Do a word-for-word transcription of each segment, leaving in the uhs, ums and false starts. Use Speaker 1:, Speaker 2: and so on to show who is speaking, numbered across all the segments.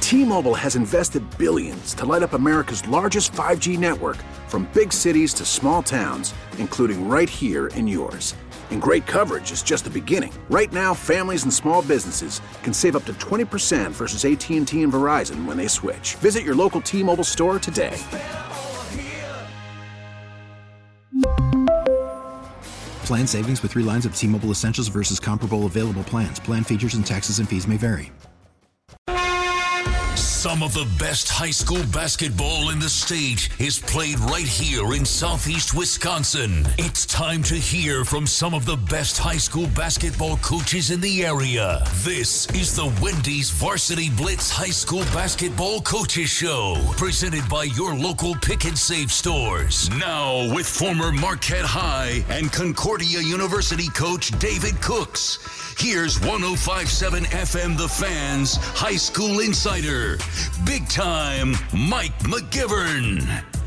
Speaker 1: T-Mobile has invested billions to light up America's largest five G network, from big cities to small towns, including right here in yours. And great coverage is just the beginning. Right now, families and small businesses can save up to twenty percent versus A T and T and Verizon when they switch. Visit your local T-Mobile store today.
Speaker 2: Plan savings with three lines of T-Mobile Essentials versus comparable available plans. Plan features and taxes and fees may vary.
Speaker 3: Some of the best high school basketball in the state is played right here in Southeast Wisconsin. It's time to hear from some of the best high school basketball coaches in the area. This is the Wendy's Varsity Blitz High School Basketball Coaches Show, presented by your local Pick and Save stores. Now with former Marquette High and Concordia University coach David Cooks. Here's one oh five point seven F M The Fan's High School Insider, big time Mike McGivern.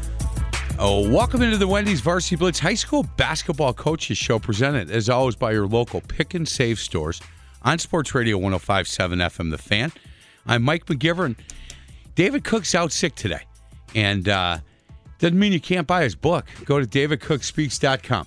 Speaker 4: Oh, welcome into the Wendy's Varsity Blitz High School Basketball Coaches Show, presented as always by your local Pick and Save stores on Sports Radio one oh five point seven F M The Fan. I'm Mike McGivern. David Cook's out sick today, and uh, doesn't mean you can't buy his book. Go to david cook speaks dot com.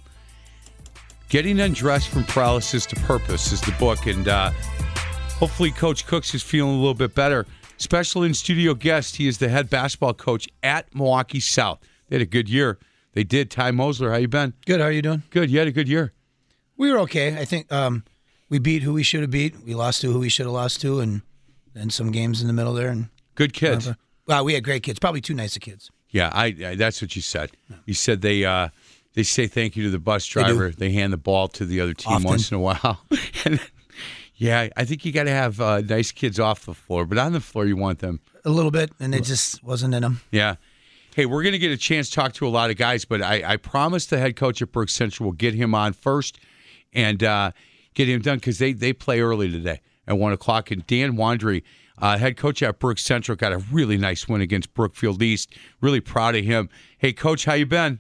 Speaker 4: Getting Undressed from Paralysis to Purpose is the book, and uh, hopefully Coach Cooks is feeling a little bit better. Special in-studio guest, he is the head basketball coach at Milwaukee South. They had a good year. They did. Ty Mosler, how you been?
Speaker 5: Good, how are you doing?
Speaker 4: Good, you had a good year.
Speaker 5: We were okay. I think um, we beat who we should have beat. We lost to who we should have lost to, and then some games in the middle there. And
Speaker 4: good kids.
Speaker 5: Whatever. Wow, we had great kids. Probably too nice of kids.
Speaker 4: Yeah, I, I that's what you said. No. You said they... Uh, They say thank you to the bus driver. They, they hand the ball to the other team Often. once in a while. and yeah, I think you got to have uh, nice kids off the floor, but on the floor you want them.
Speaker 5: A little bit, and it just wasn't in them.
Speaker 4: Yeah. Hey, we're going to get a chance to talk to a lot of guys, but I, I promised the head coach at Brooks Central we'll get him on first and uh, get him done because they, they play early today at one o'clock. And Dan Wandry, uh, head coach at Brooks Central, got a really nice win against Brookfield East. Really proud of him. Hey, Coach, how you been?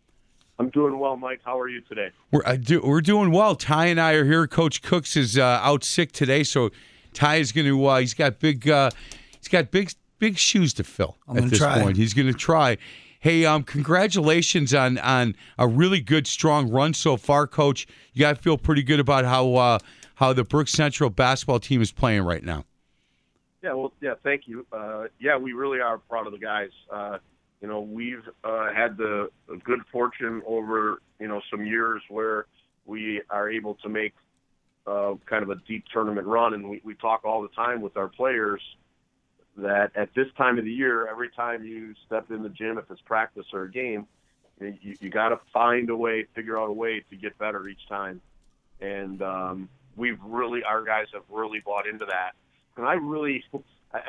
Speaker 6: I'm doing well, Mike. How are you today?
Speaker 4: We're uh, do, we're doing well. Ty and I are here. Coach Cooks is uh, out sick today, so Ty is going to. Uh, he's got big. Uh, he's got big big shoes to fill
Speaker 5: I'm
Speaker 4: at this
Speaker 5: try.
Speaker 4: point. He's going to try. Hey, um, congratulations on on a really good, strong run so far, Coach. You got to feel pretty good about how uh, how the Brooks Central basketball team is playing right now.
Speaker 6: Yeah, well, yeah, thank you. Uh, yeah, we really are proud of the guys. Uh, You know, we've uh, had the good fortune over, you know, some years where we are able to make uh, kind of a deep tournament run. And we, we talk all the time with our players that at this time of the year, every time you step in the gym, if it's practice or a game, you, you got to find a way, figure out a way to get better each time. And um, we've really, our guys have really bought into that. And I really, I,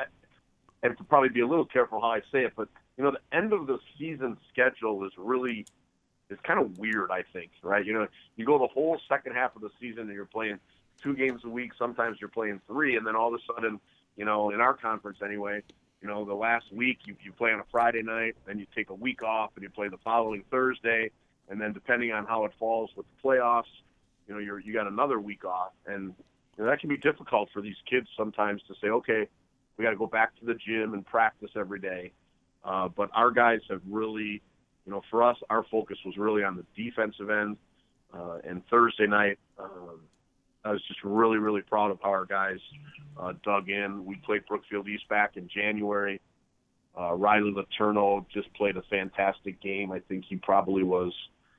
Speaker 6: I have to probably be a little careful how I say it, but you know, the end of the season schedule is really is kind of weird, I think, right? You know, you go the whole second half of the season and you're playing two games a week. Sometimes you're playing three, and then all of a sudden, you know, in our conference anyway, you know, the last week you, you play on a Friday night, then you take a week off and you play the following Thursday, and then depending on how it falls with the playoffs, you know, you're you got another week off, and you know, that can be difficult for these kids sometimes to say, okay, we got to go back to the gym and practice every day. Uh, but our guys have really, you know, for us, our focus was really on the defensive end. Uh, and Thursday night, um, I was just really, really proud of how our guys uh, dug in. We played Brookfield East back in January. Uh, Riley Letourneau just played a fantastic game. I think he probably was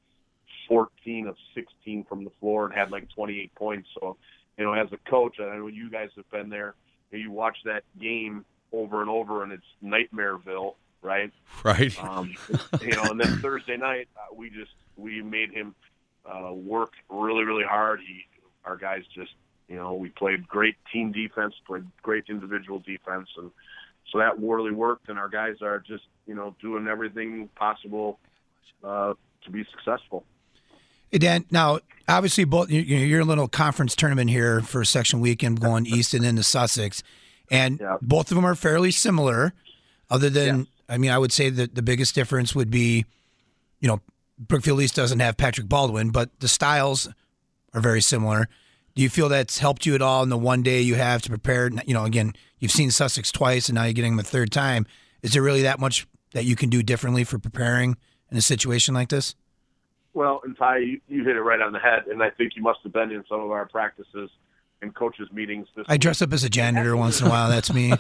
Speaker 6: fourteen of sixteen from the floor and had like twenty-eight points. So, you know, as a coach, I know you guys have been there. You watch that game over and over, and it's Nightmareville. Right.
Speaker 4: Right.
Speaker 6: Um, you know, and then Thursday night, uh, we just we made him uh, work really, really hard. He, our guys just, you know, we played great team defense, played great individual defense, and so that really worked. And our guys are just, you know, doing everything possible uh, to be successful.
Speaker 5: Hey, Dan, now, obviously, both you know, you're a little conference tournament here for section weekend going east and into Sussex, and yeah. both of them are fairly similar, other than. Yeah. I mean, I would say that the biggest difference would be, you know, Brookfield East doesn't have Patrick Baldwin, but the styles are very similar. Do you feel that's helped you at all in the one day you have to prepare? You know, again, you've seen Sussex twice, and now you're getting them a third time. Is there really that much that you can do differently for preparing in a situation like this?
Speaker 6: Well, and Ty, you, you hit it right on the head, and I think you must have been in some of our practices and coaches' meetings. This
Speaker 5: I dress up as a janitor once in a while. That's me.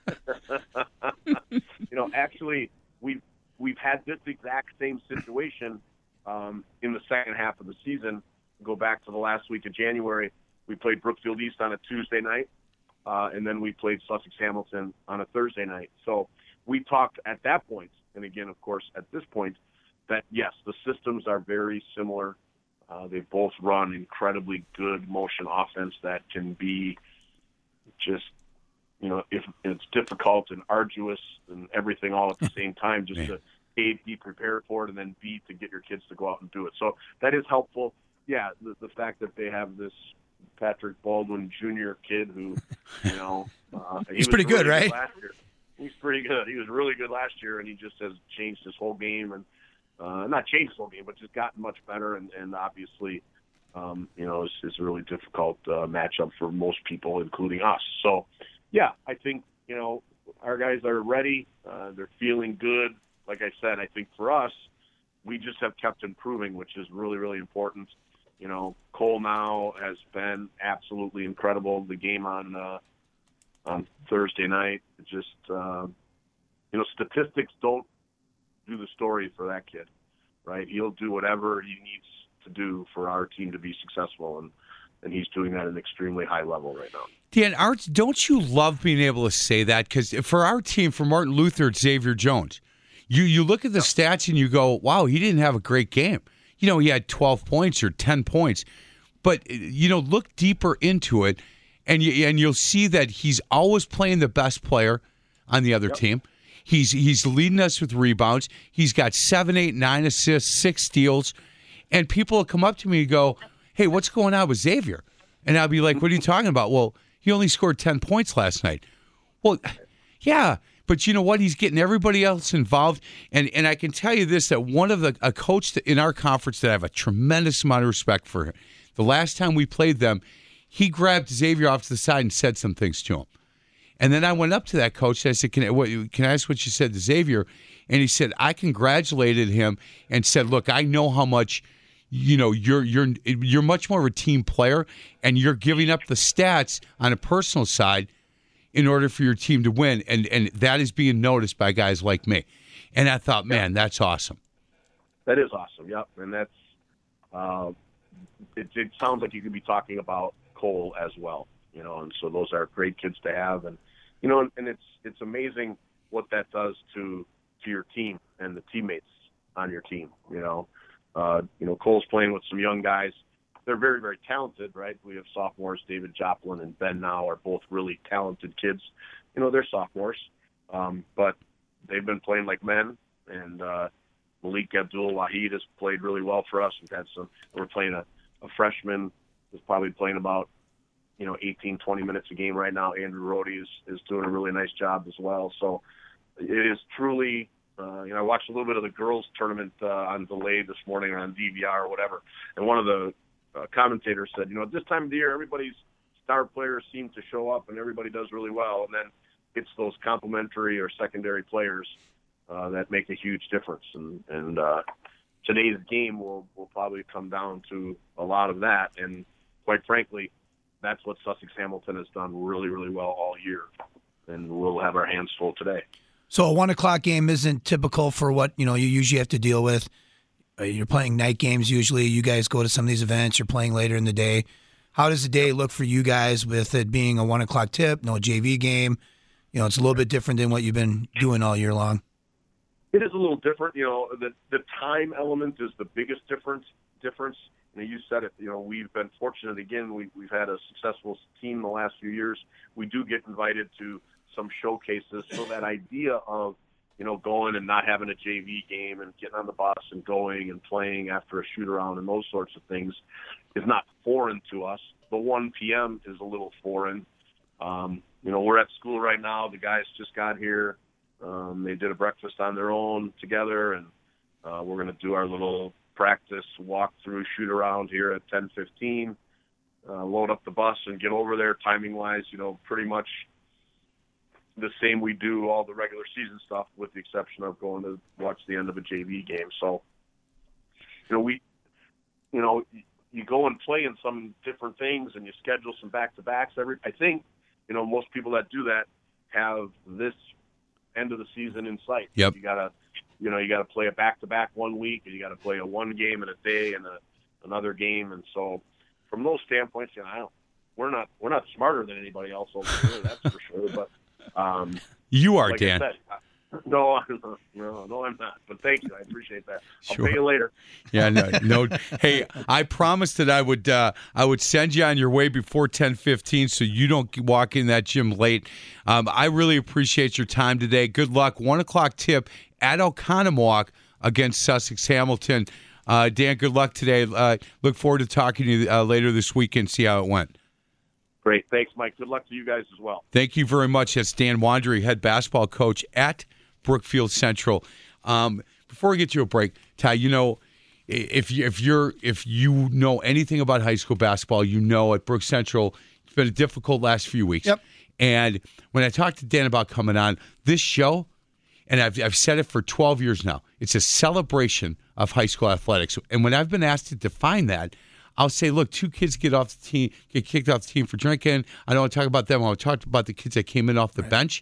Speaker 6: You know, actually, we've we've had this exact same situation um, in the second half of the season. Go back to the last week of January. We played Brookfield East on a Tuesday night, uh, and then we played Sussex Hamilton on a Thursday night. So we talked at that point, and again, of course, at this point, that yes, the systems are very similar. Uh, they both run incredibly good motion offense that can be just, you know, if it's difficult and arduous and everything all at the same time, just to A, be prepared for it, and then B, to get your kids to go out and do it. So that is helpful. Yeah, the, the fact that they have this Patrick Baldwin Junior kid who, you know, uh, he
Speaker 5: he's
Speaker 6: was
Speaker 5: pretty
Speaker 6: really
Speaker 5: good, right?
Speaker 6: Last year. He's pretty good. He was really good last year, and he just has changed his whole game, and uh, not changed his whole game, but just gotten much better. And, and obviously, um, you know, it's, it's a really difficult uh, matchup for most people, including us. So, yeah, I think, you know, our guys are ready. Uh, they're feeling good. Like I said, I think for us, we just have kept improving, which is really, really important. You know, Cole now has been absolutely incredible. The game on uh, on Thursday night, just, uh, you know, statistics don't do the story for that kid, right? He'll do whatever he needs to do for our team to be successful, and, and he's doing that at an extremely high level right now.
Speaker 4: Dan, Arts, don't you love being able to say that? Because for our team, for Martin Luther, it's Xavier Jones. You you look at the stats and you go, wow, he didn't have a great game. You know, he had twelve points or ten points. But, you know, look deeper into it, and, you, and you'll see that he's always playing the best player on the other yep. team. He's he's leading us with rebounds. He's got seven, eight, nine assists, six steals. And people will come up to me and go, hey, what's going on with Xavier? And I'll be like, what are you talking about? Well, he only scored ten points last night. Well, yeah, but you know what? He's getting everybody else involved. And and I can tell you this, that one of the, a coach in our conference that I have a tremendous amount of respect for, the last time we played them, he grabbed Xavier off to the side and said some things to him. And then I went up to that coach and I said, can I, what, can I ask what you said to Xavier? And he said, I congratulated him and said, look, I know how much, you know, you're you're you're much more of a team player, and you're giving up the stats on a personal side in order for your team to win, and and that is being noticed by guys like me. And I thought, man, that's awesome.
Speaker 6: That is awesome, yep. And that's uh, it, it sounds like you could be talking about Cole as well, you know, and so those are great kids to have. And, you know, and, and it's it's amazing what that does to to your team and the teammates on your team, you know. Uh, you know, Cole's playing with some young guys. They're very, very talented, right? We have sophomores. David Joplin and Ben now are both really talented kids. You know, they're sophomores, um, but they've been playing like men. And uh, Malik Abdul-Wahid has played really well for us. We've had some. We're playing a, a freshman who's probably playing about, you know, eighteen, twenty minutes a game right now. Andrew Rohde is, is doing a really nice job as well. So it is truly. Uh, you know, I watched a little bit of the girls' tournament uh, on delay this morning or on D V R or whatever, and one of the uh, commentators said, you know, at this time of the year, everybody's star players seem to show up and everybody does really well, and then it's those complementary or secondary players uh, that make a huge difference. And, and uh, today's game will, will probably come down to a lot of that, and quite frankly, that's what Sussex Hamilton has done really, really well all year, and we'll have our hands full today.
Speaker 5: So a one o'clock game isn't typical for what, you know, you usually have to deal with. Uh, you're playing night games usually. You guys go to some of these events. You're playing later in the day. How does the day look for you guys with it being a one o'clock tip, no J V game? You know, it's a little bit different than what you've been doing all year long.
Speaker 6: It is a little different. You know, the the time element is the biggest difference. Difference. You know, you said it. You know, we've been fortunate again. We we've had a successful team the last few years. We do get invited to some showcases, so that idea of, you know, going and not having a J V game and getting on the bus and going and playing after a shoot around and those sorts of things is not foreign to us. The one p.m. is a little foreign. Um, you know, we're at school right now. The guys just got here. Um, they did a breakfast on their own together, and uh, we're going to do our little practice walk through shoot around here at ten fifteen. uh, load up the bus and get over there timing-wise, you know, pretty much the same we do all the regular season stuff with the exception of going to watch the end of a J V game. So, you know, we, you know, you go and play in some different things and you schedule some back-to-backs. Every I think, you know, most people that do that have this end of the season in sight.
Speaker 4: Yep.
Speaker 6: You gotta, you know, you gotta play a back-to-back one week, and you gotta play a one game in a day and a, another game. And so, from those standpoints, you know, I don't, we're not we're not smarter than anybody else over here. That's for sure. But um,
Speaker 4: you are,
Speaker 6: like
Speaker 4: Dan.
Speaker 6: I said, I, no, no, no, I'm not. But thank you. I appreciate that. I'll
Speaker 4: Sure.
Speaker 6: pay you later.
Speaker 4: Yeah, no, no. Hey, I promised that I would uh, I would send you on your way before ten fifteen so you don't walk in that gym late. Um, I really appreciate your time today. Good luck. One o'clock tip at Oconomowoc against Sussex Hamilton. Uh, Dan, good luck today. Uh, look forward to talking to you uh, later this week and see how it went.
Speaker 6: Great. Thanks, Mike. Good luck to you guys as well.
Speaker 4: Thank you very much. That's Dan Wandry, head basketball coach at Brookfield Central. Um, before we get to a break, Ty, you know, if you, if you're if you know anything about high school basketball, you know at Brook Central it's been a difficult last few weeks.
Speaker 5: Yep.
Speaker 4: And when I talked to Dan about coming on this show, and I've I've said it for twelve years now, it's a celebration of high school athletics. And when I've been asked to define that, I'll say, look, two kids get off the team, get kicked off the team for drinking. I don't want to talk about them. I want to talk about the kids that came in off the right. bench.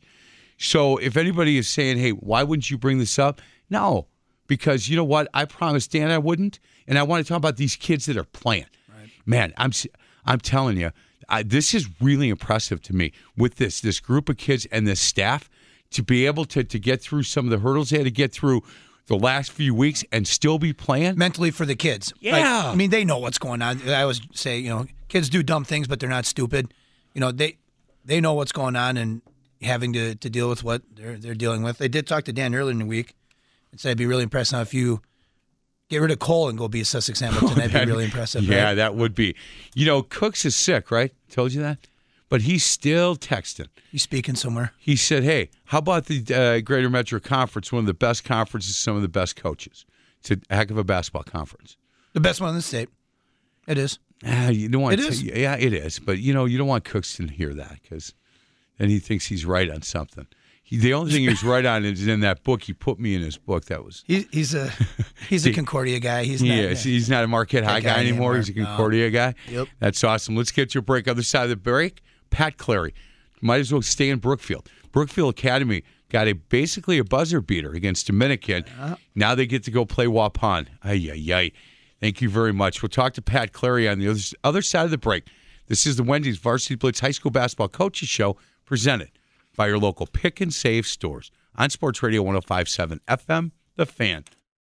Speaker 4: So if anybody is saying, hey, why wouldn't you bring this up? No, because you know what? I promised Dan I wouldn't, and I want to talk about these kids that are playing. Right. Man, I'm I'm telling you, I, this is really impressive to me with this this group of kids and this staff to be able to to get through some of the hurdles they had to get through the last few weeks and still be playing.
Speaker 5: Mentally for the kids.
Speaker 4: Yeah.
Speaker 5: Like, I mean, they know what's going on. I always say, you know, kids do dumb things, but they're not stupid. You know, they they know what's going on and having to, to deal with what they're they're dealing with. They did talk to Dan earlier in the week and said, I'd be really impressed now if you get rid of Cole and go be a Sussex Hamilton. That'd be really impressive.
Speaker 4: Yeah,
Speaker 5: right?
Speaker 4: that would be. You know, Cooks is sick, right? Told you that? But he's still texting.
Speaker 5: He's speaking somewhere.
Speaker 4: He said, hey, how about the uh, Greater Metro Conference, one of the best conferences, some of the best coaches? It's a heck of a basketball conference.
Speaker 5: The best one in the state. It is.
Speaker 4: Ah, you don't want
Speaker 5: it
Speaker 4: to,
Speaker 5: is.
Speaker 4: Yeah, it is. But, you know, you don't want Cooks to hear that because then he thinks he's right on something. He, the only thing he was right on is in that book. He put me in his book. That was
Speaker 5: he, he's a he's a Concordia guy. He's
Speaker 4: he
Speaker 5: not,
Speaker 4: is. He's not a Marquette High guy, guy anymore. anymore. He's a Concordia no. guy.
Speaker 5: Yep.
Speaker 4: That's awesome. Let's get to a break. Other side of the break, Pat Clary. Might as well stay in Brookfield. Brookfield Academy got a basically a buzzer beater against Dominican. Uh-huh. Now they get to go play Waupun. Ay, ay, ay. Thank you very much. We'll talk to Pat Clary on the other, other side of the break. This is the Wendy's Varsity Blitz High School Basketball Coaches Show presented by your local Pick and Save stores on Sports Radio one oh five point seven F M, The Fan.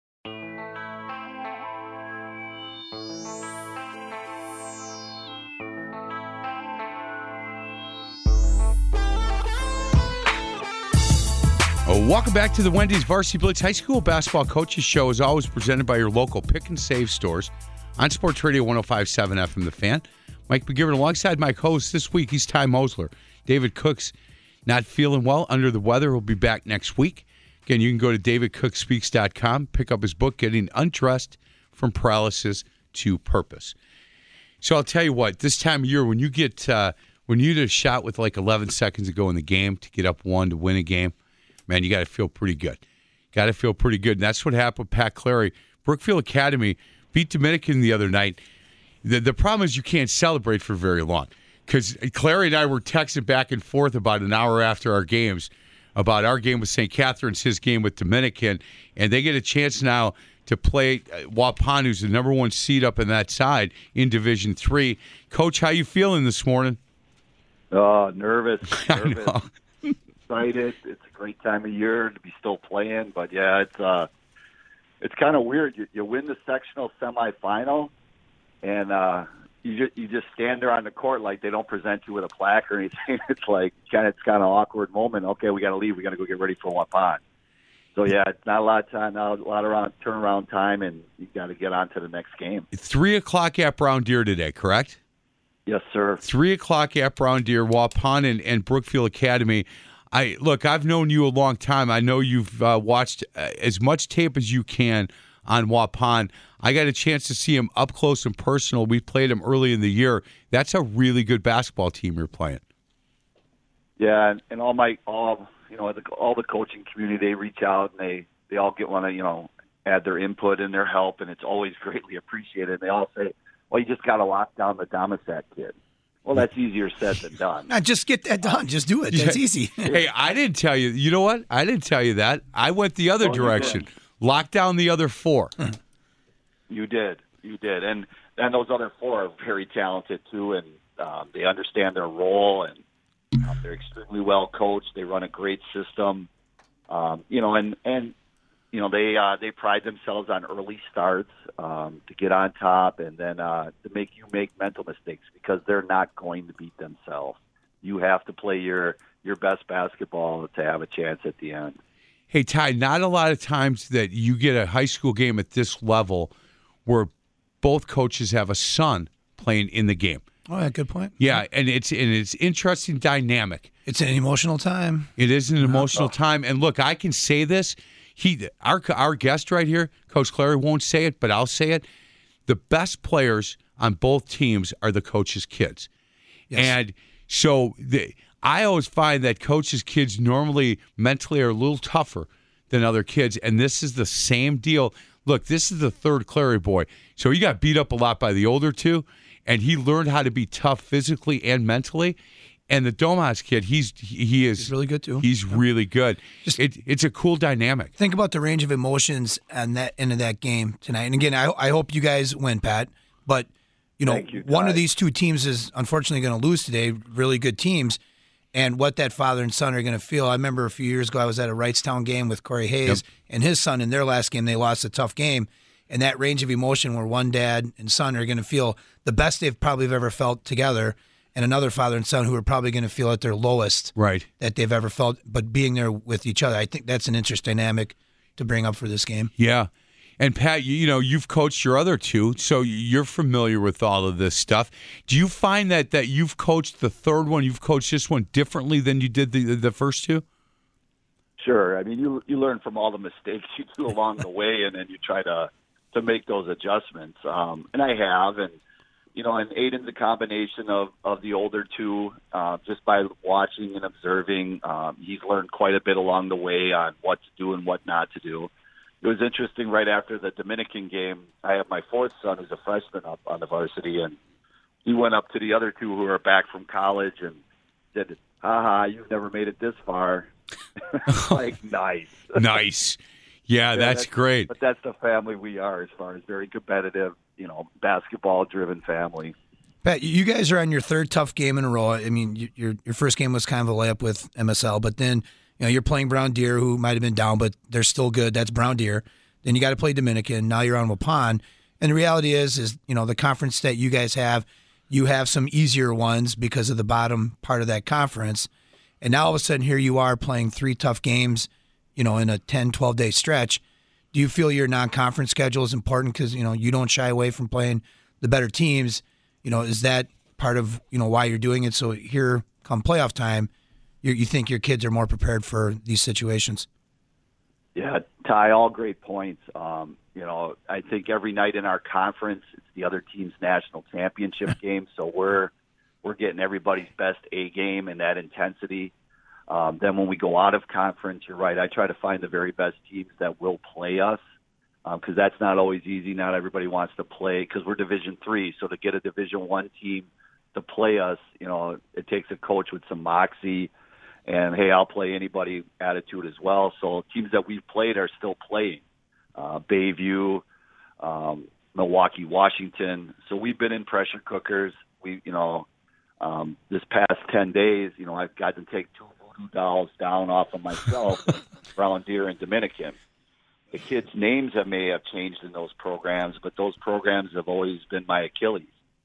Speaker 4: Oh, welcome back to the Wendy's Varsity Blitz High School Basketball Coaches Show, as always presented by your local Pick and Save stores on Sports Radio one oh five point seven F M, The Fan. Mike McGivern alongside my host this week. He's Ty Mosler. David Cook's not feeling well, under the weather. He'll be back next week. Again, you can go to david cook speaks dot com, pick up his book, Getting Undressed from Paralysis to Purpose. So I'll tell you what, this time of year, when you get uh, when you get a shot with like eleven seconds to go in the game to get up one to win a game, man, you got to feel pretty good. Got to feel pretty good. And that's what happened with Pat Clary. Brookfield Academy beat Dominican the other night. The, the problem is you can't celebrate for very long because Clary and I were texting back and forth about an hour after our games about our game with Saint Catherine's, his game with Dominican, and they get a chance now to play Waupun, who's the number one seed up in that side in Division Three. Coach, how you feeling this morning?
Speaker 7: Oh, nervous. Nervous. Excited. It's a great time of year to be still playing, but yeah, it's uh, it's kind of weird. You, you win the sectional semifinal, and uh, you just you just stand there on the court like they don't present you with a plaque or anything. It's like kind of it's kind of awkward moment. Okay, we got to leave. We got to go get ready for Waupun. So yeah, it's not a lot of time, not a lot of around, turnaround time, and you got to get on to the next game.
Speaker 4: Three o'clock at Brown Deer today, correct?
Speaker 7: Yes, sir.
Speaker 4: Three o'clock at Brown Deer, Waupun, and, and Brookfield Academy. I look, I've known you a long time. I know you've uh, watched uh, as much tape as you can on Waupun. I got a chance to see him up close and personal. We played him early in the year. That's a really good basketball team you're playing.
Speaker 7: Yeah, and, and all my all you know the, all the coaching community, they reach out and they they all get want to you know add their input and their help, and it's always greatly appreciated. And they all say, "Well, you just got to lock down the Domoset kid." Well, that's easier said than done.
Speaker 5: Nah, just get that done. Just do it. That's easy.
Speaker 4: Hey, I didn't tell you. You know what? I didn't tell you that. I went the other
Speaker 7: Oh, you
Speaker 4: direction.
Speaker 7: did.
Speaker 4: Lock down the other four.
Speaker 7: You did, you did, and and those other four are very talented too, and um, they understand their role, and um, they're extremely well coached. They run a great system, um, you know, and and you know they uh, they pride themselves on early starts um, to get on top, and then uh, to make you make mental mistakes because they're not going to beat themselves. You have to play your your best basketball to have a chance at the end.
Speaker 4: Hey, Ty, not a lot of times that you get a high school game at this level where both coaches have a son playing in the game.
Speaker 5: Oh, yeah, good point.
Speaker 4: Yeah, and it's and it's interesting dynamic.
Speaker 5: It's an emotional time.
Speaker 4: It is an emotional time. And look, I can say this. He, our our guest right here, Coach Clary, won't say it, but I'll say it. The best players on both teams are the coaches' kids. Yes. And so the, I always find that coaches' kids normally mentally are a little tougher than other kids, and this is the same deal. Look, this is the third Clary boy. So he got beat up a lot by the older two, and he learned how to be tough physically and mentally. And the Domas kid, he's he is
Speaker 5: he's really good too.
Speaker 4: He's yeah. really good. Just it, it's a cool dynamic.
Speaker 5: Think about the range of emotions and that into that game tonight. And again, I I hope you guys win, Pat. But you know,
Speaker 7: you,
Speaker 5: one of these two teams is unfortunately going to lose today. Really good teams, and what that father and son are going to feel. I remember a few years ago, I was at a Wrightstown game with Corey Hayes yep. and his son. In their last game, they lost a tough game. And that range of emotion where one dad and son are going to feel the best they've probably ever felt together, and another father and son who are probably going to feel at their lowest
Speaker 4: right.
Speaker 5: that they've ever felt, but being there with each other. I think that's an interesting dynamic to bring up for this game.
Speaker 4: Yeah. And, Pat, you, you know, you've coached your other two, so you're familiar with all of this stuff. Do you find that, that you've coached the third one, you've coached this one differently than you did the the first two?
Speaker 7: Sure. I mean, you you learn from all the mistakes you do along the way, and then you try to to make those adjustments. Um, and I have, and, you know, and Aiden's a combination of, of the older two, uh, just by watching and observing. Um, he's learned quite a bit along the way on what to do and what not to do. It was interesting right after the Dominican game, I have my fourth son who's a freshman up on the varsity, and he went up to the other two who are back from college and said, haha, you've never made it this far. Like, nice.
Speaker 4: Nice. Yeah,
Speaker 7: yeah,
Speaker 4: that's,
Speaker 7: that's
Speaker 4: great.
Speaker 7: But that's the family we are, as far as very competitive, you know, basketball-driven family.
Speaker 5: Pat, you guys are on your third tough game in a row. I mean, you, your your first game was kind of a layup with M S L, but then you know you're playing Brown Deer, who might have been down, but they're still good. That's Brown Deer. Then you got to play Dominican. Now you're on Waupun, and the reality is, is you know the conference that you guys have, you have some easier ones because of the bottom part of that conference, and now all of a sudden here you are playing three tough games. You know, in a ten, twelve-day stretch, do you feel your non-conference schedule is important because, you know, you don't shy away from playing the better teams? You know, is that part of, you know, why you're doing it? So here, come playoff time, you, you think your kids are more prepared for these situations?
Speaker 7: Yeah, Ty, all great points. Um, you know, I think every night in our conference, it's the other team's national championship game, so we're we're getting everybody's best A game and that intensity. Um, then when we go out of conference, you're right, I try to find the very best teams that will play us because um, that's not always easy. Not everybody wants to play because we're Division three. So to get a Division one team to play us, you know, it takes a coach with some moxie and, hey, I'll play anybody attitude as well. So teams that we've played are still playing. Uh, Bayview, um, Milwaukee, Washington. So we've been in pressure cookers. We, you know, um, this past ten days, you know, I've got to take two dolls down off of myself, Brown Deer and Dominican. The kids' names that may have changed in those programs, but those programs have always been my Achilles.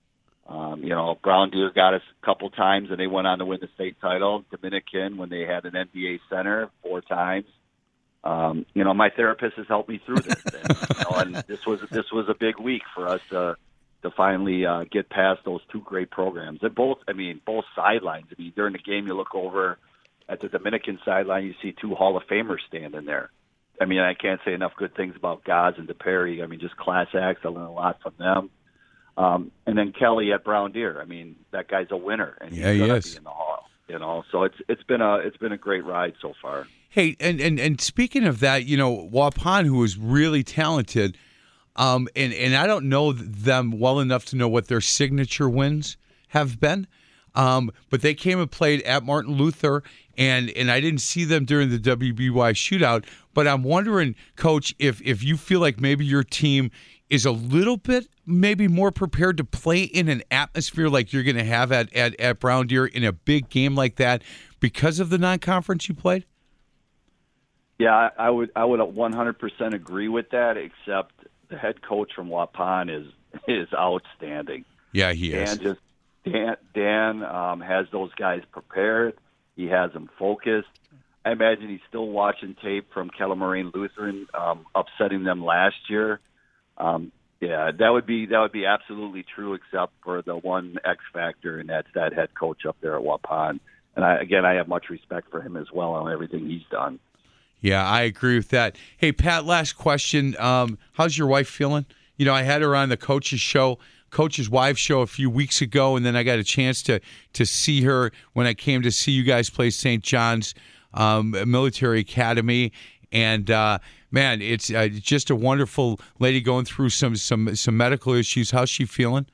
Speaker 7: Um, you know, Brown Deer got us a couple times, and they went on to win the state title. Dominican, when they had an N B A center, four times. Um, you know, my therapist has helped me through this, and, you know, and this was this was a big week for us to to finally uh, get past those two great programs. And both, I mean, both sidelines. I mean, during the game, you look over at the Dominican sideline, you see two Hall of Famers standing there. I mean, I can't say enough good things about Gods and DePerry. I mean, just class acts. I learned a lot from them. Um, and then Kelly at Brown Deer. I mean, that guy's a winner, and he's
Speaker 4: yeah, he
Speaker 7: gonna
Speaker 4: is.
Speaker 7: be in the hall. You know, so it's it's been a it's been a great ride so far.
Speaker 4: Hey, and and, and speaking of that, you know, Waupun, who is really talented, um, and and I don't know them well enough to know what their signature wins have been, um, but they came and played at Martin Luther, and and I didn't see them during the W B Y shootout. But I'm wondering, Coach, if if you feel like maybe your team is a little bit maybe more prepared to play in an atmosphere like you're going to have at, at, at Brown Deer in a big game like that because of the non-conference you played?
Speaker 7: Yeah, I, I would I would one hundred percent agree with that, except the head coach from Waupun is is outstanding.
Speaker 4: Yeah, he is.
Speaker 7: Dan, just, Dan, Dan um, has those guys prepared. He has them focused. I imagine he's still watching tape from Keller Moraine Lutheran um, upsetting them last year. Um, yeah, that would be that would be absolutely true, except for the one X factor, and that's that head coach up there at Waupun. And I, again, I have much respect for him as well on everything he's done.
Speaker 4: Yeah, I agree with that. Hey, Pat, last question. Um, how's your wife feeling? You know, I had her on the Coach's show, Coach's Wife show a few weeks ago, and then I got a chance to to see her when I came to see you guys play Saint John's um, Military Academy. And, uh, man, it's uh, just a wonderful lady going through some, some, some medical issues. How's she feeling?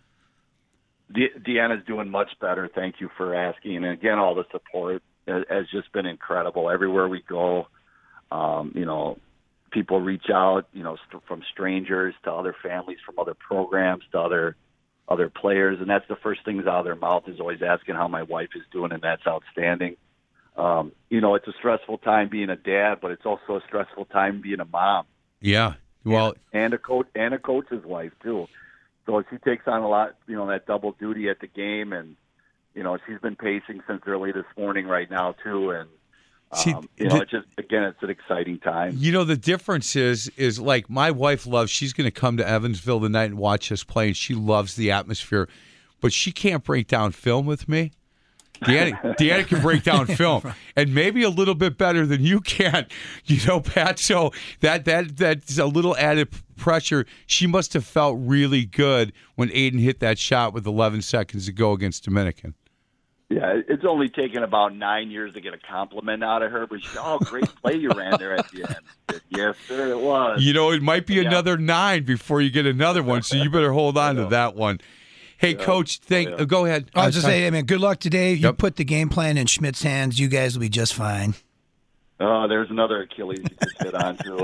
Speaker 7: De- Deanna's doing much better. Thank you for asking. And, again, all the support has just been incredible. Everywhere we go, um, you know, people reach out, you know, st- from strangers to other families, from other programs to other other players. And that's the first things out of their mouth is always asking how my wife is doing, and that's outstanding. Um, you know, it's a stressful time being a dad, but it's also a stressful time being a mom.
Speaker 4: Yeah, well,
Speaker 7: and, and a coach and a coach's wife too. So she takes on a lot, you know, that double duty at the game, and you know, she's been pacing since early this morning right now too. And um,
Speaker 4: See,
Speaker 7: you know,
Speaker 4: the,
Speaker 7: it's just again, it's an exciting time.
Speaker 4: You know, the difference is is like my wife loves. She's going to come to Evansville tonight and watch us play, and she loves the atmosphere, but she can't break down film with me. Deanna, Deanna can break down film, and maybe a little bit better than you can, you know, Pat. So that that that's a little added pressure. She must have felt really good when Aiden hit that shot with eleven seconds to go against Dominican.
Speaker 7: Yeah, it's only taken about nine years to get a compliment out of her, but she said, oh, great play you ran there at the end. Said, yes, sir, it was.
Speaker 4: You know, it might be
Speaker 7: yeah.
Speaker 4: another nine before you get another one, so you better hold on to that one. Hey, yeah. Coach, thank. Oh, yeah. uh, go ahead.
Speaker 5: I was just saying, I mean, good luck today. You
Speaker 4: Yep.
Speaker 5: put the game plan in Schmidt's hands. You guys will be just fine.
Speaker 7: Oh, there's another Achilles you just hit on too.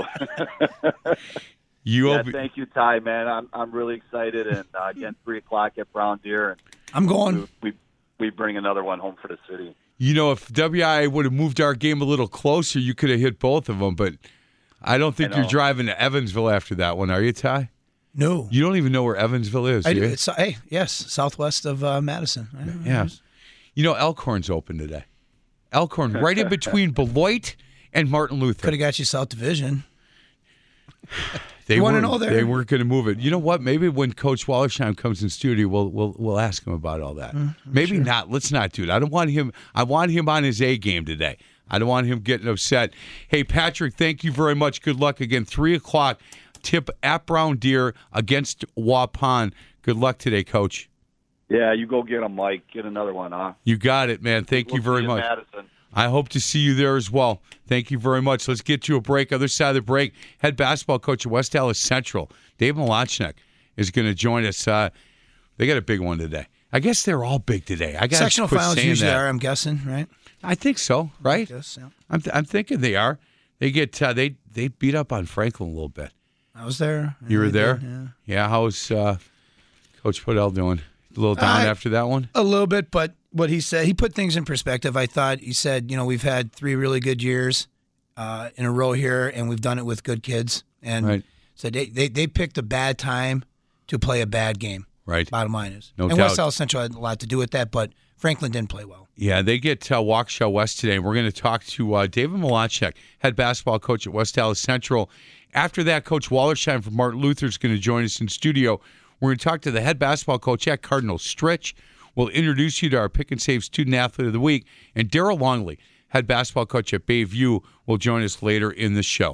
Speaker 4: you
Speaker 7: yeah,
Speaker 4: be-
Speaker 7: thank you, Ty. Man, I'm I'm really excited, and uh, again, three o'clock at Brown Deer. And
Speaker 5: I'm going.
Speaker 7: We, we we bring another one home for the city.
Speaker 4: You know, if W I would have moved our game a little closer, you could have hit both of them. But I don't think
Speaker 7: I
Speaker 4: you're driving to Evansville after that one, are you, Ty?
Speaker 5: No.
Speaker 4: You don't even know where Evansville is,
Speaker 5: I
Speaker 4: do
Speaker 5: do.
Speaker 4: you?
Speaker 5: It's, hey, yes, southwest of uh, Madison.
Speaker 4: Yeah. You know, Elkhorn's open today. Elkhorn, right in between Beloit and Martin Luther.
Speaker 5: Could have got you South Division.
Speaker 4: They
Speaker 5: you want to
Speaker 4: weren't-
Speaker 5: know there?
Speaker 4: They weren't going to move it. You know what? Maybe when Coach Wallersheim comes in studio, we'll we'll we'll ask him about all that.
Speaker 5: Mm,
Speaker 4: Maybe
Speaker 5: sure.
Speaker 4: not. Let's not do it. I don't want him. I want him on his A game today. I don't want him getting upset. Hey, Patrick, thank you very much. Good luck again. Three o'clock. Tip at Brown Deer against Waupun. Good luck today, Coach.
Speaker 7: Yeah, you go get him, Mike. Get another one, huh?
Speaker 4: You got it, man. Thank
Speaker 7: We'll
Speaker 4: you very
Speaker 7: see you in
Speaker 4: much.
Speaker 7: Madison.
Speaker 4: I hope to see you there as well. Thank you very much. Let's get to a break. Other side of the break, head basketball coach at West Allis Central, Dave Malachnik, is going to join us. Uh, they got a big one today. I guess they're all big today. I got
Speaker 5: Sectional
Speaker 4: quit
Speaker 5: finals
Speaker 4: saying
Speaker 5: usually
Speaker 4: that.
Speaker 5: are, I'm guessing, right?
Speaker 4: I think so, right?
Speaker 5: Yes, yeah.
Speaker 4: I'm, th- I'm thinking they are. They get uh, they they beat up on Franklin a little bit.
Speaker 5: I was there.
Speaker 4: You were
Speaker 5: I
Speaker 4: there?
Speaker 5: did, yeah.
Speaker 4: Yeah, how's uh, Coach Podell doing? A little down
Speaker 5: Uh,
Speaker 4: after that one?
Speaker 5: A little bit, but what he said, he put things in perspective. I thought he said, you know, we've had three really good years uh, in a row here, and we've done it with good kids. And
Speaker 4: Right.
Speaker 5: said they, they they picked a bad time to play a bad game.
Speaker 4: Right.
Speaker 5: Bottom line is,
Speaker 4: No
Speaker 5: and
Speaker 4: doubt.
Speaker 5: West Allis Central had a lot to do with that, but Franklin didn't play well.
Speaker 4: Yeah, they get uh, Waukesha West today. We're going to talk to uh, David Malachek, head basketball coach at West Allis Central. After that, Coach Wallersheim from Martin Luther is going to join us in studio. We're going to talk to the head basketball coach at Cardinal Stritch. We'll introduce you to our Pick and Save Student Athlete of the Week. And Daryl Longley, head basketball coach at Bayview, will join us later in the show.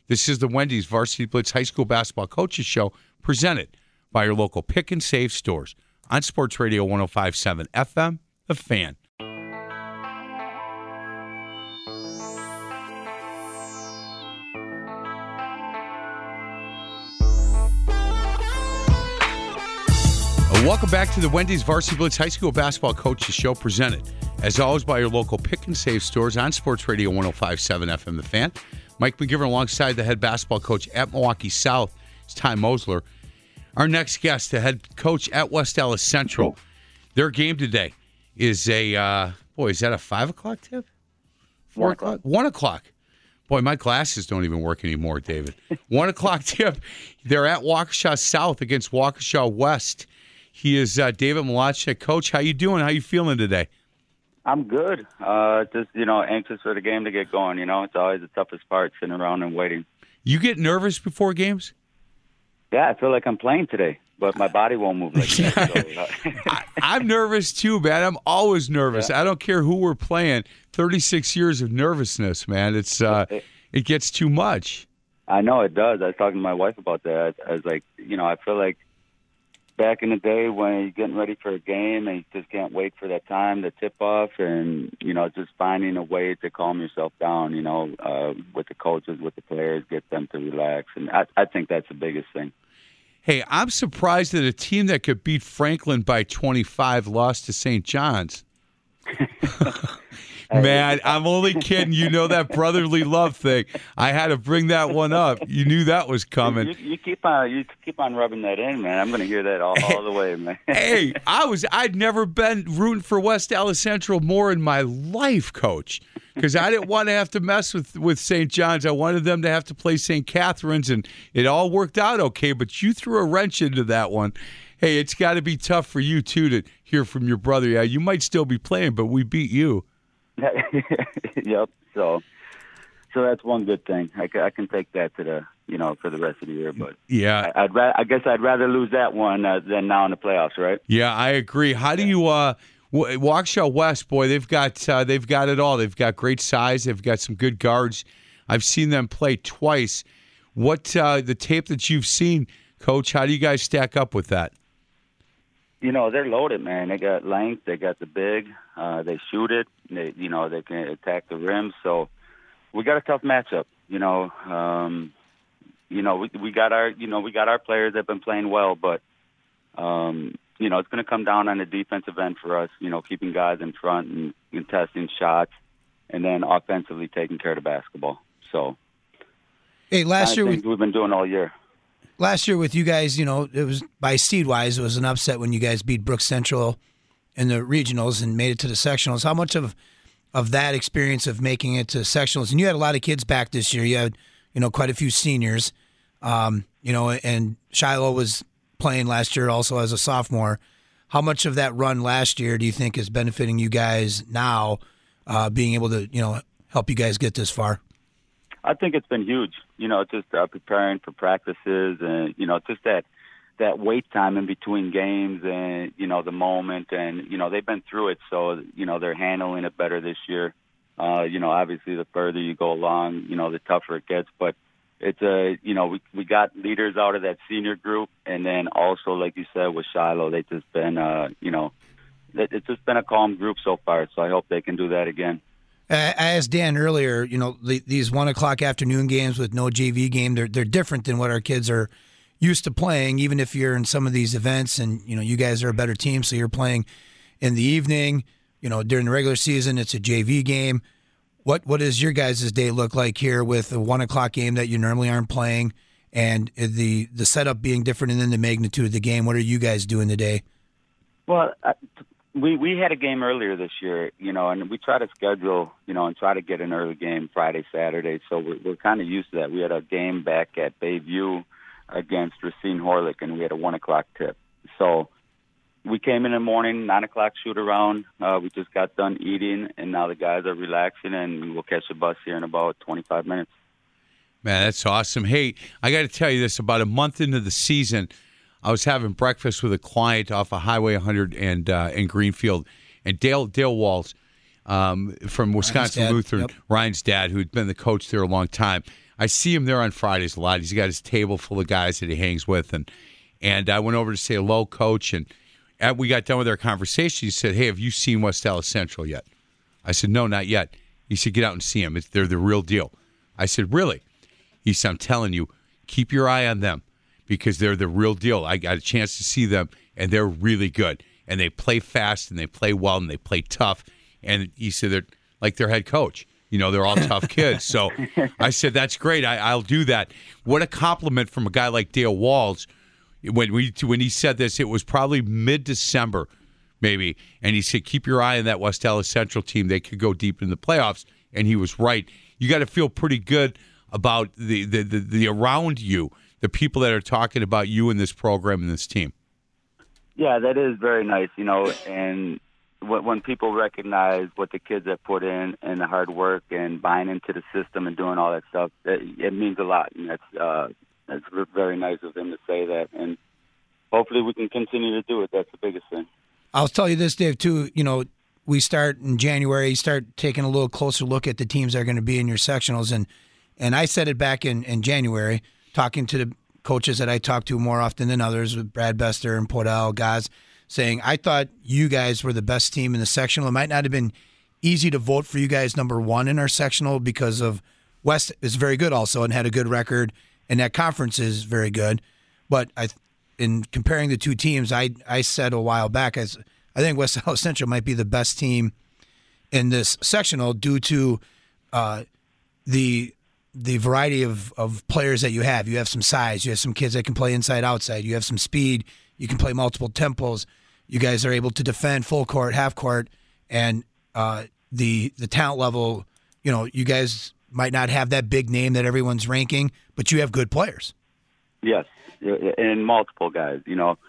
Speaker 4: This is the Wendy's Varsity Blitz High School Basketball Coaches Show, presented by your local Pick and Save stores on Sports Radio one oh five point seven F M, The Fan. Welcome back to the Wendy's Varsity Blitz High School Basketball Coaches Show, presented, as always, by your local Pick and Save stores on Sports Radio one oh five point seven F M, The Fan. Mike McGivern alongside the head basketball coach at Milwaukee South, it's Ty Mosler. Our next guest, the head coach at West Allis Central. Their game today is a, uh, boy, is that a five o'clock tip? Four One o'clock? One o'clock. Boy, my glasses don't even work anymore, David. One o'clock tip. They're at Waukesha South against Waukesha West. He is uh, David Malachek. Coach, how you doing? How you feeling today?
Speaker 8: I'm good. Uh, just, you know, anxious for the game to get going. You know, it's always the toughest part, sitting around and waiting.
Speaker 4: You get nervous before games?
Speaker 8: Yeah, I feel like I'm playing today, but my body won't move like that. So, uh,
Speaker 4: I, I'm nervous too, man. I'm always nervous. Yeah. I don't care who we're playing. thirty-six years of nervousness, man. It's uh, it, it gets too much.
Speaker 8: I know it does. I was talking to my wife about that. I was like, you know, I feel like back in the day when you're getting ready for a game and you just can't wait for that time to tip off, and, you know, just finding a way to calm yourself down, you know, uh, with the coaches, with the players, get them to relax. And I, I think that's the biggest thing.
Speaker 4: Hey, I'm surprised that a team that could beat Franklin by twenty-five lost to Saint John's. Man, I'm only kidding. You know that brotherly love thing. I had to bring that one up. You knew that was coming.
Speaker 8: You, you keep on, you keep on rubbing that in, man. I'm going to hear that all, all the way, man.
Speaker 4: Hey, I was, I'd never been rooting for West Allis Central more in my life, Coach, because I didn't want to have to mess with with Saint John's. I wanted them to have to play Saint Catherine's, and it all worked out okay. But you threw a wrench into that one. Hey, it's got to be tough for you too to hear from your brother. Yeah, you might still be playing, but we beat you.
Speaker 8: Yep. So, so that's one good thing. I, I can take that to the, you know, for the rest of the year. But
Speaker 4: yeah,
Speaker 8: I, I'd ra- I guess I'd rather lose that one uh, than now in the playoffs, right?
Speaker 4: Yeah, I agree. How do you, uh, Waukesha West, boy, they've got uh, they've got it all. They've got great size. They've got some good guards. I've seen them play twice. What uh, the tape that you've seen, Coach? How do you guys stack up with that?
Speaker 8: You know, they're loaded, man. They got length. They got the big. Uh, they shoot it. They, you know, they can attack the rim. So we got a tough matchup. You know, um, you know, we we got our, you know, we got our players that have been playing well, but um, you know, it's going to come down on the defensive end for us. You know, keeping guys in front and, and testing shots, and then offensively taking care of the basketball. So,
Speaker 5: hey, last year we,
Speaker 8: we've been doing all year.
Speaker 5: Last year with you guys, you know, it was by seed-wise, it was an upset when you guys beat Brooks Central in the regionals and made it to the sectionals. How much of of that experience of making it to sectionals, and you had a lot of kids back this year. You had, you know, quite a few seniors, um, you know, and Shiloh was playing last year also as a sophomore. How much of that run last year do you think is benefiting you guys now, uh, being able to, you know, help you guys get this far?
Speaker 8: I think it's been huge, you know, just uh, preparing for practices and, you know, just that that wait time in between games and, you know, the moment. And, you know, they've been through it, so, you know, they're handling it better this year. Uh, you know, obviously the further you go along, you know, the tougher it gets. But it's a, you know, we we got leaders out of that senior group. And then also, like you said, with Shiloh, they've just been, uh, you know, it's just been a calm group so far. So I hope they can do that again.
Speaker 5: I asked Dan earlier, you know, the, these one o'clock afternoon games with no J V game, they're they're different than what our kids are used to playing. Even if you're in some of these events, and you know, you guys are a better team, so you're playing in the evening. You know, during the regular season, it's a J V game. What what does your guys' day look like here with a one o'clock game that you normally aren't playing, and the the setup being different, and then the magnitude of the game? What are you guys doing today?
Speaker 8: Well, I, We we had a game earlier this year, you know, and we try to schedule, you know, and try to get an early game Friday, Saturday. So we're, we're kind of used to that. We had a game back at Bayview against Racine Horlick, and we had a one o'clock tip. So we came in the morning, nine o'clock shoot around. Uh, we just got done eating, and now the guys are relaxing, and we'll catch the bus here in about twenty-five minutes.
Speaker 4: Man, that's awesome. Hey, I got to tell you this: about a month into the season, I was having breakfast with a client off of Highway one hundred and uh, in Greenfield, and Dale Dale Walls um, from Wisconsin
Speaker 5: dad.
Speaker 4: Lutheran,
Speaker 5: Yep.
Speaker 4: Ryan's dad, who'd been the coach there a long time. I see him there on Fridays a lot. He's got his table full of guys that he hangs with, and and I went over to say hello, Coach, and as we got done with our conversation, he said, "Hey, have you seen West Allis Central yet?" I said, "No, not yet." He said, "Get out and see them. It's, they're the real deal." I said, "Really?" He said, "I'm telling you, keep your eye on them because they're the real deal. I got a chance to see them, and they're really good. And they play fast, and they play well, and they play tough." And he said, "They're like their head coach. You know, they're all tough kids." So I said, "That's great. I, I'll do that." What a compliment from a guy like Dale Walls. When we when he said this, it was probably mid-December, maybe. And he said, "Keep your eye on that West Allis Central team. They could go deep in the playoffs." And he was right. You got to feel pretty good about the, the, the, the around you, the people that are talking about you and this program and this team.
Speaker 8: Yeah, that is very nice, you know, and when, when people recognize what the kids have put in and the hard work and buying into the system and doing all that stuff, it, it means a lot. And that's, uh, that's very nice of them to say that. And hopefully we can continue to do it. That's the biggest thing.
Speaker 5: I'll tell you this, Dave, too. You know, we start in January, you start taking a little closer look at the teams that are going to be in your sectionals. And, and I said it back in, in January, talking to the coaches that I talk to more often than others, with Brad Bester and Podell, guys, saying, I thought you guys were the best team in the sectional. It might not have been easy to vote for you guys number one in our sectional because of West is very good also and had a good record, and that conference is very good. But I, in comparing the two teams, I I said a while back, as I think West Allis Central might be the best team in this sectional due to uh, the the variety of, of players that you have. You have some size. You have some kids that can play inside, outside. You have some speed. You can play multiple tempos. You guys are able to defend full court, half court, and uh, the the talent level, you know, you guys might not have that big name that everyone's ranking, but you have good players.
Speaker 8: Yes, and multiple guys, you know.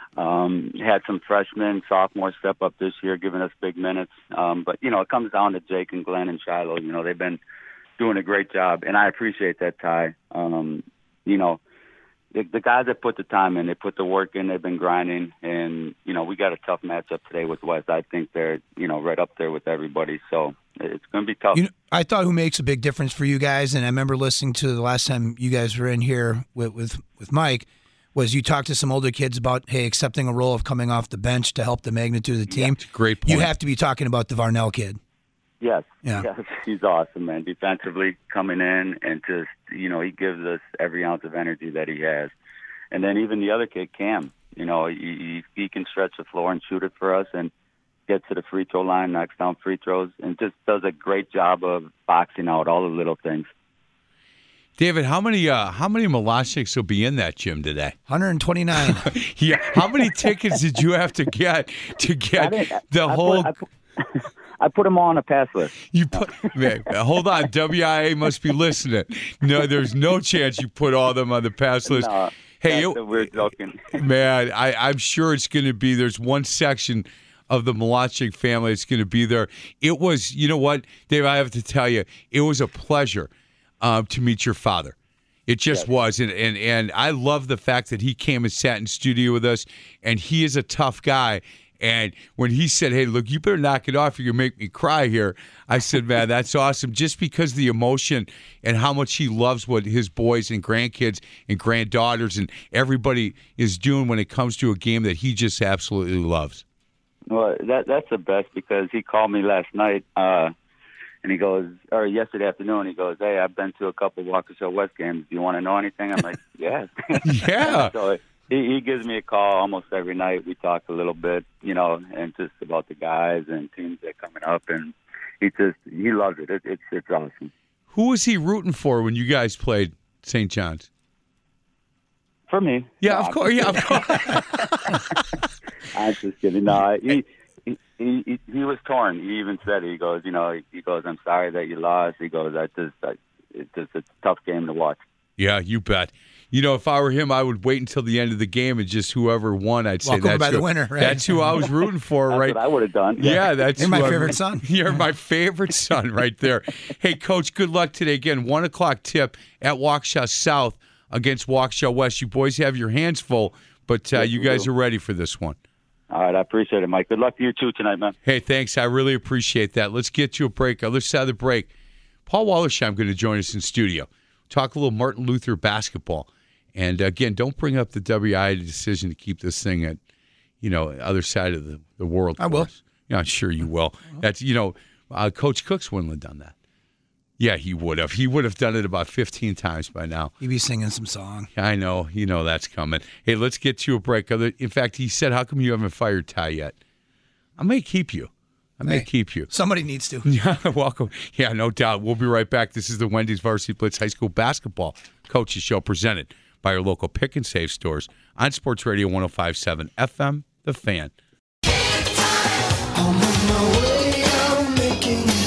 Speaker 8: Um, had some freshmen, sophomores step up this year, giving us big minutes. Um, but, you know, it comes down to Jake and Glenn and Shiloh. You know, they've been doing a great job, and I appreciate that, Ty. Um, you know, the, the guys that put the time in, they put the work in, they've been grinding, and, you know, we got a tough matchup today with West. I think they're, you know, right up there with everybody, so it's going to be tough.
Speaker 5: You know, I thought who makes a big difference for you guys, and I remember listening to the last time you guys were in here with with, with Mike, was you talked to some older kids about, hey, accepting a role of coming off the bench to help the magnitude of the team.
Speaker 4: Yeah, great point.
Speaker 5: You have to be talking about the Varnell kid.
Speaker 8: Yes,
Speaker 5: yeah.
Speaker 8: yes, he's awesome, man. Defensively coming in and just, you know, he gives us every ounce of energy that he has. And then even the other kid, Cam, you know, he, he can stretch the floor and shoot it for us and get to the free throw line, knocks down free throws, and just does a great job of boxing out all the little things.
Speaker 4: David, how many uh, how many Miloshniks will be in that gym today?
Speaker 5: one hundred twenty-nine.
Speaker 4: Yeah. How many tickets did you have to get to get
Speaker 8: I
Speaker 4: the
Speaker 8: I
Speaker 4: whole?
Speaker 8: Put, I, put, I put them all on a pass list.
Speaker 4: You put man, hold on. W I A must be listening. No, there's no chance you put all of them on the pass list.
Speaker 8: No,
Speaker 4: hey,
Speaker 8: that's
Speaker 4: it,
Speaker 8: a weird joking.
Speaker 4: Man, I, I'm sure it's going to be. There's one section of the Miloshnik family that's going to be there. It was, you know what, Dave, I have to tell you, it was a pleasure um, to meet your father. It just yes. was, and, and and I love the fact that he came and sat in studio with us, and he is a tough guy. And when he said, hey, look, you better knock it off or you'll make me cry here, I said, man, that's awesome. Just because the emotion and how much he loves what his boys and grandkids and granddaughters and everybody is doing when it comes to a game that he just absolutely loves.
Speaker 8: Well, that that's the best because he called me last night, uh, and he goes, or yesterday afternoon, he goes, hey, I've been to a couple of Waukesha West games. Do you want to know anything? I'm like, yeah.
Speaker 4: Yeah.
Speaker 8: So he, he gives me a call almost every night. We talk a little bit, you know, and just about the guys and teams that are coming up. And he just, he loves it. it it's it's awesome.
Speaker 4: Who was he rooting for when you guys played Saint John's?
Speaker 8: For me.
Speaker 4: Yeah,
Speaker 8: no,
Speaker 4: of course. Yeah, of course.
Speaker 8: I'm just kidding. No, he, he he he was torn. He even said, he goes, you know, he goes, I'm sorry that you lost. He goes, I just, I, it's just a tough game to watch.
Speaker 4: Yeah, you bet. You know, if I were him, I would wait until the end of the game and just whoever won, I'd say
Speaker 5: Walk
Speaker 4: that's
Speaker 5: by
Speaker 4: who,
Speaker 5: the winner. Right?
Speaker 4: That's who I was rooting for,
Speaker 8: that's
Speaker 4: right?
Speaker 8: What I would have done.
Speaker 4: Yeah, yeah that's
Speaker 5: you're
Speaker 4: who
Speaker 5: my
Speaker 4: I,
Speaker 5: favorite son.
Speaker 4: You're my favorite son, right there. Hey, Coach, good luck today. Again, one o'clock tip at Waukesha South against Waukesha West. You boys have your hands full, but uh,
Speaker 8: yes,
Speaker 4: you guys
Speaker 8: do.
Speaker 4: are ready for this one.
Speaker 8: All right, I appreciate it, Mike. Good luck to you, too, tonight, man.
Speaker 4: Hey, thanks. I really appreciate that. Let's get to a break. Other side of the break, Paul Wallersheim going to join us in studio. Talk a little Martin Luther basketball. And, again, don't bring up the W I A decision to keep this thing at, you know, other side of the, the world.
Speaker 5: I will.
Speaker 4: Us. Yeah, I'm sure you will. That's, you know, uh, Coach Cooks wouldn't have done that. Yeah, he would have. He would have done it about fifteen times by now.
Speaker 5: He'd be singing some song.
Speaker 4: I know. You know that's coming. Hey, let's get to a break. Other, in fact, he said, how come you haven't fired Ty yet? I may keep you. I may hey, keep you.
Speaker 5: Somebody needs to.
Speaker 4: Yeah, welcome. Yeah, no doubt. We'll be right back. This is the Wendy's Varsity Blitz High School Basketball Coaches Show presented by our local Pick and Save stores on Sports Radio one oh five point seven F M, The Fan. I'm on my way, I'm making it.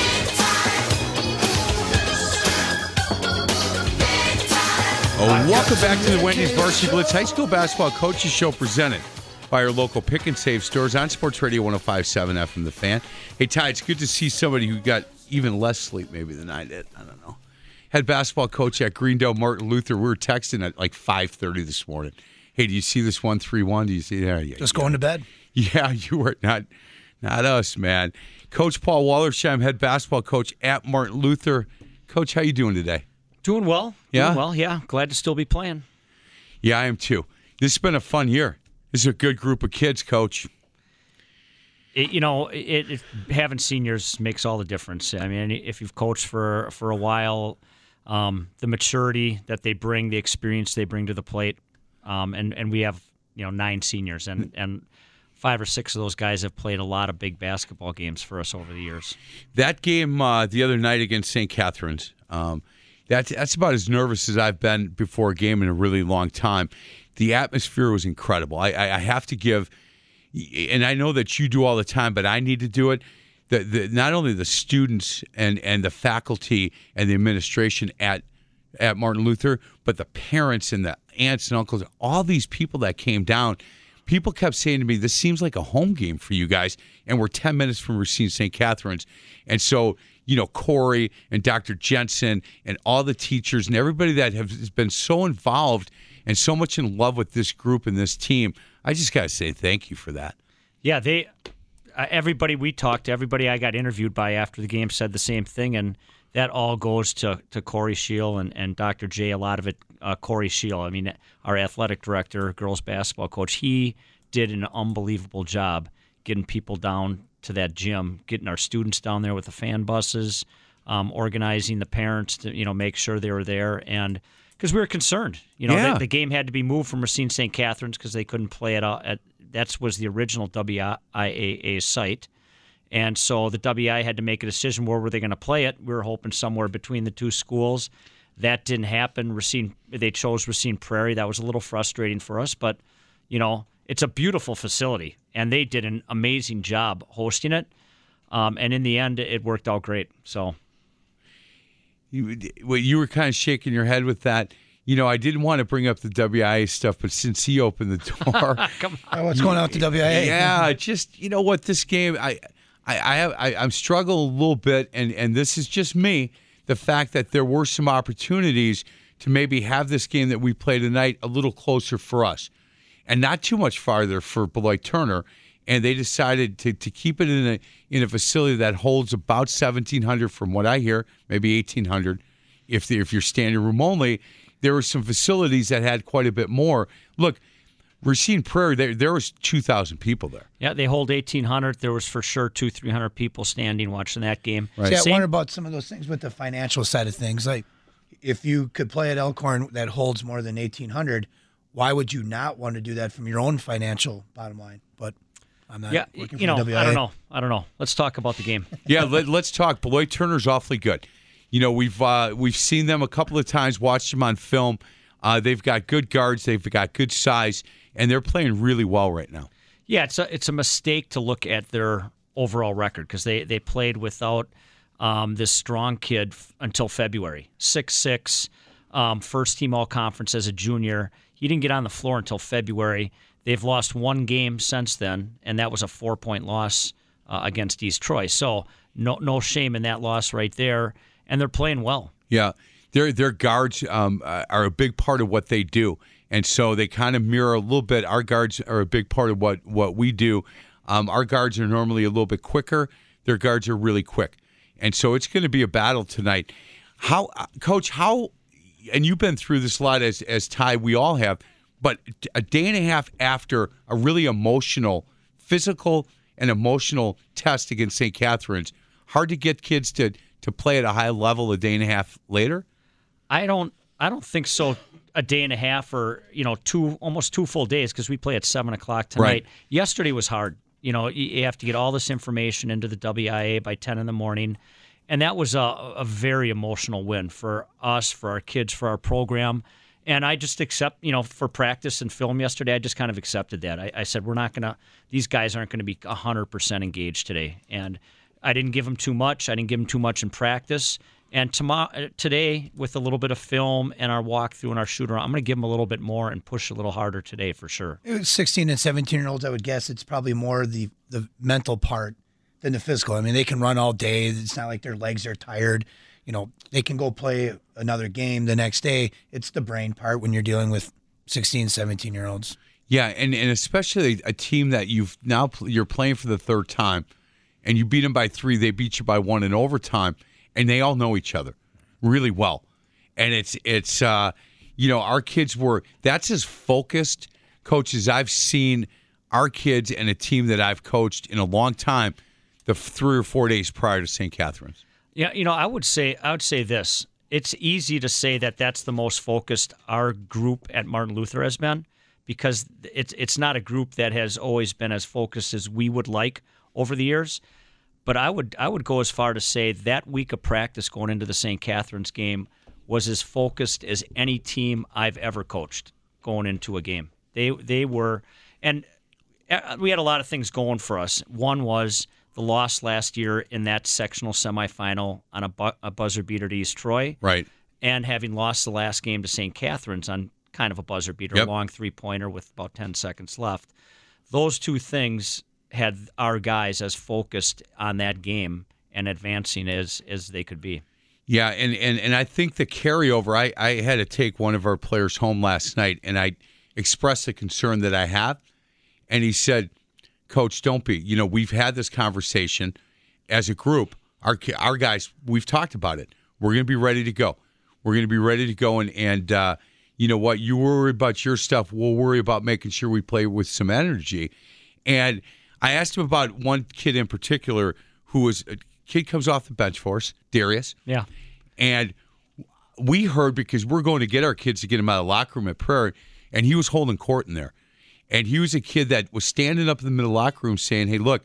Speaker 4: Oh, welcome back to the Wendy's Varsity Blitz High School Basketball Coaches Show presented by our local Pick and Save stores on Sports Radio one oh five point seven F M, The Fan. Hey, Ty, it's good to see somebody who got even less sleep maybe than I did. I don't know. Head basketball coach at Greendale, Martin Luther. We were texting at like five thirty this morning. Hey, do you see this one three one? Do you see that? Yeah,
Speaker 5: Just
Speaker 4: yeah.
Speaker 5: going to bed.
Speaker 4: Yeah, you were not, not us, man. Coach Paul Wallersheim, head basketball coach at Martin Luther. Coach, how you doing today?
Speaker 9: Doing well.
Speaker 4: Yeah?
Speaker 9: Doing well, yeah. Glad to still be playing.
Speaker 4: Yeah, I am too. This has been a fun year. This is a good group of kids, Coach.
Speaker 9: It, you know, it, it, having seniors makes all the difference. I mean, if you've coached for, for a while, um, the maturity that they bring, the experience they bring to the plate, um, and, and we have, you know, nine seniors, and, and five or six of those guys have played a lot of big basketball games for us over the years.
Speaker 4: That game uh, the other night against Saint Catharines, um, That's, that's about as nervous as I've been before a game in a really long time. The atmosphere was incredible. I, I, I have to give, and I know that you do all the time, but I need to do it. The, the, not only the students and, and the faculty and the administration at at Martin Luther, but the parents and the aunts and uncles, all these people that came down. People kept saying to me, this seems like a home game for you guys, and we're ten minutes from Racine Saint Catharines. And so, you know, Corey and Doctor Jensen and all the teachers and everybody that has been so involved and so much in love with this group and this team, I just got to say thank you for that.
Speaker 9: Yeah, they, uh, everybody we talked to, everybody I got interviewed by after the game said the same thing, and that all goes to, to Corey Scheel and, and Doctor J, a lot of it, uh, Corey Scheel. I mean, our athletic director, girls basketball coach, he did an unbelievable job getting people down to that gym, getting our students down there with the fan buses, um, organizing the parents to, you know, make sure they were there. And because we were concerned, you know,
Speaker 4: yeah.
Speaker 9: the, the game had to be moved from Racine Saint Catharines because they couldn't play it out at, that was the original W I A A site. And so the W I had to make a decision, where were they going to play it? We were hoping somewhere between the two schools. That didn't happen. Racine, they chose Racine Prairie. That was a little frustrating for us, but, you know, it's a beautiful facility, and they did an amazing job hosting it. Um, and in the end, it worked out great. So,
Speaker 4: you, well, you were kind of shaking your head with that. You know, I didn't want to bring up the W I A stuff, but since he opened the door,
Speaker 5: Come on. What's going on with the W I A?
Speaker 4: Yeah, just you know what, this game, I, I, I have, I, I'm struggling a little bit, and and this is just me. The fact that there were some opportunities to maybe have this game that we play tonight a little closer for us, and not too much farther for Beloit Turner. And they decided to, to keep it in a in a facility that holds about seventeen hundred, from what I hear, maybe eighteen hundred, if the, if you're standing room only. There were some facilities that had quite a bit more. Look, Racine Prairie, there, there was two thousand people there.
Speaker 9: Yeah, they hold eighteen hundred. There was for sure two, three hundred people standing watching that game.
Speaker 5: Right. See, I Same. wonder about some of those things with the financial side of things. Like, if you could play at Elkhorn that holds more than eighteen hundred, why would you not want to do that from your own financial bottom line? But I'm not
Speaker 9: yeah,
Speaker 5: working
Speaker 9: you
Speaker 5: for
Speaker 9: know,
Speaker 5: the W I A.
Speaker 9: I don't know. I don't know. Let's talk about the game.
Speaker 4: Yeah, let, let's talk. Beloit Turner's awfully good. You know, we've uh, we've seen them a couple of times, watched them on film. Uh, they've got good guards, they've got good size, and they're playing really well right now.
Speaker 9: Yeah, it's a it's a mistake to look at their overall record because they, they played without um, this strong kid f- until February. six six, um, first team all-conference as a junior. He didn't get on the floor until February. They've lost one game since then, and that was a four-point loss uh, against East Troy. So no no shame in that loss right there. And they're playing well.
Speaker 4: Yeah, their their guards um, are a big part of what they do, And so they kind of mirror a little bit. Our guards are a big part of what, what we do. Um, our guards are normally a little bit quicker. Their guards are really quick. And so it's going to be a battle tonight. How, Coach, how, and you've been through this a lot as, as Ty, we all have, but a day and a half after a really emotional, physical and emotional test against Saint Catherine's, hard to get kids to, to play at a high level a day and a half later?
Speaker 9: I don't I don't think so. A day and a half or, you know, two almost two full days because we play at seven o'clock tonight.
Speaker 4: Right.
Speaker 9: Yesterday was hard. You know, you have to get all this information into the W I A by ten in the morning. And that was a, a very emotional win for us, for our kids, for our program. And I just accept, you know, for practice and film yesterday, I just kind of accepted that. I, I said, we're not going to, these guys aren't going to be one hundred percent engaged today. And I didn't give them too much. I didn't give them too much in practice. And tomorrow, today, with a little bit of film and our walkthrough and our shoot around, I'm going to give them a little bit more and push a little harder today for sure.
Speaker 5: It was sixteen and seventeen-year-olds, I would guess it's probably more the, the mental part than the physical. I mean, they can run all day. It's not like their legs are tired. You know, they can go play another game the next day. It's the brain part when you're dealing with sixteen, seventeen-year-olds.
Speaker 4: Yeah, and, and especially a team that you've now you're playing for the third time, and you beat them by three, they beat you by one in overtime, and they all know each other really well. And it's, it's uh, you know, our kids were, that's as focused, coaches, I've seen our kids and a team that I've coached in a long time the three or four days prior to Saint Catherine's.
Speaker 9: Yeah, you know, I would say I would say this. It's easy to say that that's the most focused our group at Martin Luther has been because it's it's not a group that has always been as focused as we would like over the years. But I would I would go as far to say that week of practice going into the Saint Catherine's game was as focused as any team I've ever coached going into a game. They they were, and we had a lot of things going for us. One was the loss last year in that sectional semifinal on a, bu- a buzzer beater to East Troy.
Speaker 4: Right.
Speaker 9: And having lost the last game to Saint Catherine's on kind of a buzzer beater,
Speaker 4: yep.
Speaker 9: a long three-pointer with about ten seconds left. Those two things had our guys as focused on that game and advancing as, as they could be.
Speaker 4: Yeah, and, and, and I think the carryover, I, I had to take one of our players home last night, and I expressed the concern that I have, and he said, Coach, don't be. You know, we've had this conversation as a group. Our our guys, we've talked about it. We're going to be ready to go. We're going to be ready to go. And, and uh, you know what? You worry about your stuff. We'll worry about making sure we play with some energy. And I asked him about one kid in particular who was a kid comes off the bench for us, Darius.
Speaker 9: Yeah.
Speaker 4: And we heard because we're going to get our kids to get him out of the locker room at Prairie, and he was holding court in there. And he was a kid that was standing up in the middle of the locker room saying, hey, look,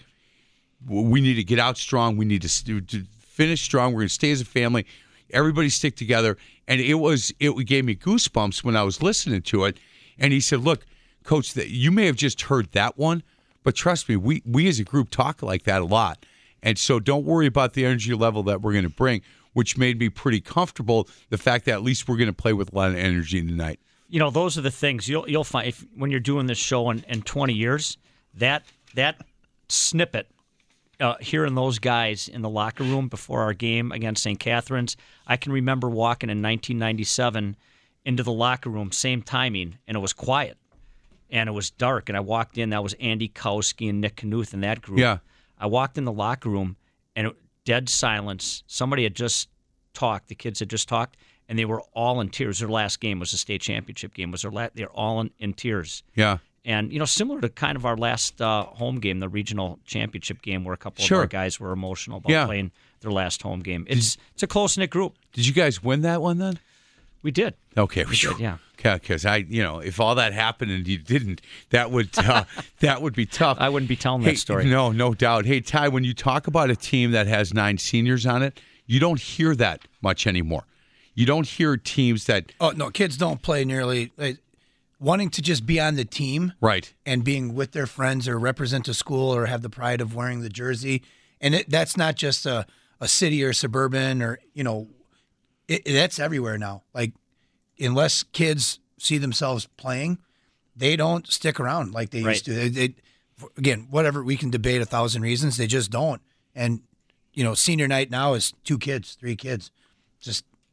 Speaker 4: we need to get out strong. We need to, to finish strong. We're going to stay as a family. Everybody stick together. And it was it gave me goosebumps when I was listening to it. And he said, look, Coach, you may have just heard that one, but trust me, we, we as a group talk like that a lot. And so don't worry about the energy level that we're going to bring, which made me pretty comfortable, the fact that at least we're going to play with a lot of energy tonight.
Speaker 9: You know, those are the things you'll you'll find if, when you're doing this show in, in twenty years, that that snippet, uh, hearing those guys in the locker room before our game against Saint Catherine's, I can remember walking in nineteen ninety-seven into the locker room, same timing, and it was quiet, and it was dark, and I walked in, that was Andy Kowski and Nick Knuth in that group.
Speaker 4: Yeah.
Speaker 9: I walked in the locker room, and it, dead silence. Somebody had just talked, the kids had just talked, and they were all in tears. Their last game was a state championship game. Was their la- They're all in, in tears.
Speaker 4: Yeah.
Speaker 9: And, you know, similar to kind of our last uh, home game, the regional championship game, where a couple
Speaker 4: sure.
Speaker 9: of our guys were emotional about
Speaker 4: yeah.
Speaker 9: playing their last home game. It's it's a close-knit group.
Speaker 4: Did you guys win that one then?
Speaker 9: We did.
Speaker 4: Okay.
Speaker 9: We did, yeah.
Speaker 4: Because I, you know, if all that happened and you didn't, that would uh, that would be tough.
Speaker 9: I wouldn't be telling
Speaker 4: hey,
Speaker 9: that story.
Speaker 4: No, no doubt. Hey, Ty, when you talk about a team that has nine seniors on it, you don't hear that much anymore. You don't hear teams that...
Speaker 5: Oh, no, kids don't play nearly... Like, wanting to just be on the team.
Speaker 4: Right.
Speaker 5: And being with their friends or represent a school or have the pride of wearing the jersey. And it, that's not just a, a city or suburban or, you know, it, that's everywhere now. Like, unless kids see themselves playing, they don't stick around like they
Speaker 9: right.
Speaker 5: used to. They, they, again, whatever, we can debate a thousand reasons. They just don't. And, you know, senior night now is two kids, three kids. Just...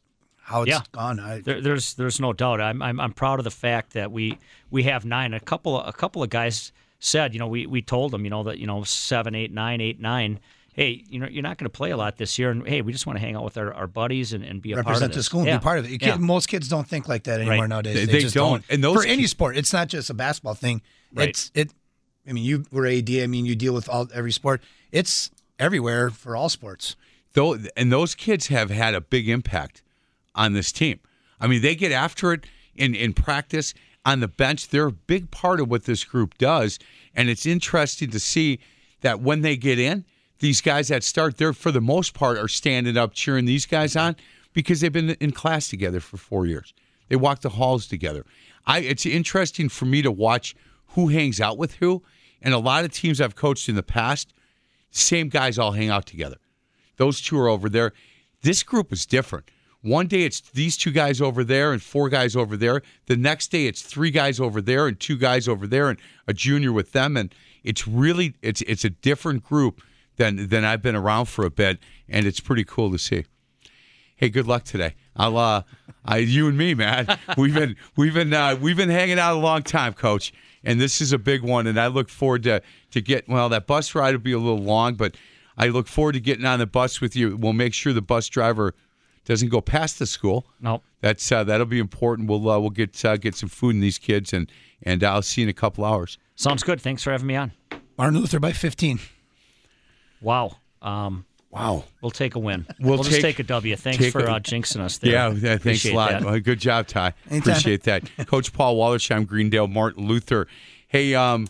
Speaker 5: how it's
Speaker 9: yeah.
Speaker 5: gone. I,
Speaker 9: there, there's there's no doubt. I'm, I'm I'm proud of the fact that we we have nine. A couple of, a couple of guys said, you know, we, we told them, you know, that you know seven, eight, nine, eight, nine. Hey, you know, you're not going to play a lot this year, and hey, we just want to hang out with our, our buddies and, and be a
Speaker 5: represent
Speaker 9: part of
Speaker 5: the
Speaker 9: this.
Speaker 5: school and
Speaker 9: yeah.
Speaker 5: be part of it. You
Speaker 9: yeah.
Speaker 5: kid, most kids don't think like that anymore
Speaker 9: right.
Speaker 5: nowadays.
Speaker 4: They,
Speaker 5: They,
Speaker 4: they
Speaker 5: just
Speaker 4: don't.
Speaker 5: don't.
Speaker 4: And those
Speaker 5: for any
Speaker 4: kids,
Speaker 5: sport, it's not just a basketball thing.
Speaker 9: Right.
Speaker 5: It's it. I mean, you were A D. I mean, you deal with all every sport. It's everywhere for all sports.
Speaker 4: Though, and those kids have had a big impact on this team. I mean, they get after it in, in practice, on the bench. They're a big part of what this group does, and it's interesting to see that when they get in, these guys that start, they're for the most part are standing up cheering these guys on because they've been in class together for four years. They walk the halls together. I, it's interesting for me to watch who hangs out with who, and a lot of teams I've coached in the past, same guys all hang out together. Those two are over there. This group is different. One day it's these two guys over there and four guys over there. The next day it's three guys over there and two guys over there and a junior with them. And it's really it's it's a different group than than I've been around for a bit, and it's pretty cool to see. Hey, good luck today. I'll uh, I, you and me, man. We've been we've been uh, we've been hanging out a long time, Coach, and this is a big one. And I look forward to to get well. That bus ride will be a little long, but I look forward to getting on the bus with you. We'll make sure the bus driver doesn't go past the school.
Speaker 9: Nope.
Speaker 4: That's uh, that'll be important. We'll uh, we'll get uh, get some food in these kids, and and I'll see you in a couple hours.
Speaker 9: Sounds good. Thanks for having me on.
Speaker 5: Martin Luther by fifteen.
Speaker 9: Wow. Um,
Speaker 4: wow.
Speaker 9: We'll take a win.
Speaker 4: We'll,
Speaker 9: we'll
Speaker 4: take,
Speaker 9: just take a W. Thanks for uh, jinxing us there.
Speaker 4: Yeah, yeah thanks
Speaker 9: Appreciate
Speaker 4: a lot. Well, good job, Ty.
Speaker 5: Anytime.
Speaker 4: Appreciate that. Coach Paul Wallersheim, Greendale, Martin Luther. Hey, um,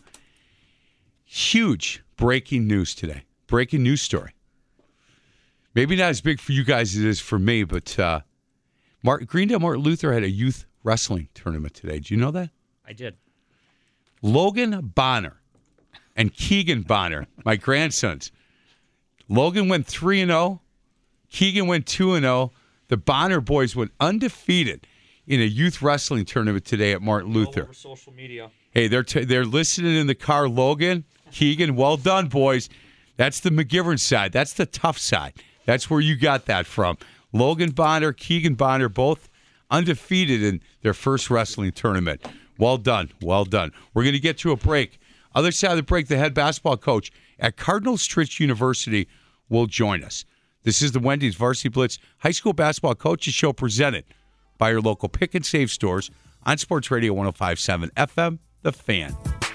Speaker 4: huge breaking news today. Breaking news story. Maybe not as big for you guys as it is for me, but uh, Martin, Greendale Martin Luther had a youth wrestling tournament today. Did you know that?
Speaker 9: I did.
Speaker 4: Logan Bonner and Keegan Bonner, my grandsons. Logan went three and oh. Keegan went two and oh. The Bonner boys went undefeated in a youth wrestling tournament today at Martin Luther.
Speaker 9: All over social media.
Speaker 4: Hey, they're t- they're listening in the car. Logan, Keegan, well done, boys. That's the McGivern side. That's the tough side. That's where you got that from. Logan Bonner, Keegan Bonner, both undefeated in their first wrestling tournament. Well done. Well done. We're going to get to a break. Other side of the break, the head basketball coach at Cardinal Stritch University will join us. This is the Wendy's Varsity Blitz High School Basketball Coaches Show presented by your local pick and save stores on Sports Radio one oh five point seven F M, The Fan.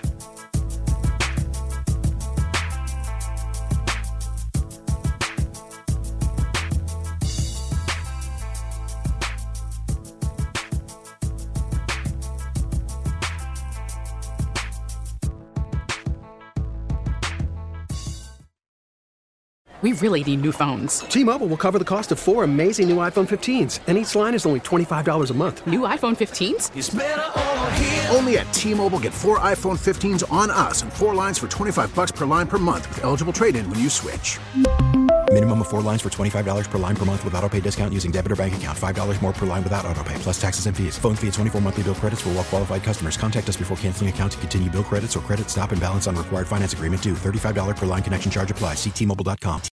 Speaker 10: We really need new phones.
Speaker 11: T-Mobile will cover the cost of four amazing new iPhone fifteens, and each line is only twenty-five dollars a month.
Speaker 10: New iPhone fifteens?
Speaker 1: It's better over here. Only at T-Mobile, get four iPhone fifteens on us and four lines for twenty-five bucks per line per month with eligible trade-in when you switch.
Speaker 2: Minimum of four lines for twenty-five dollars per line per month with autopay discount using debit or bank account. five dollars more per line without autopay, plus taxes and fees. Phone fee at twenty-four monthly bill credits for well-qualified customers. Contact us before canceling account to continue bill credits or credit stop and balance on required finance agreement due. thirty-five dollars per line connection charge applies. See T Mobile dot com.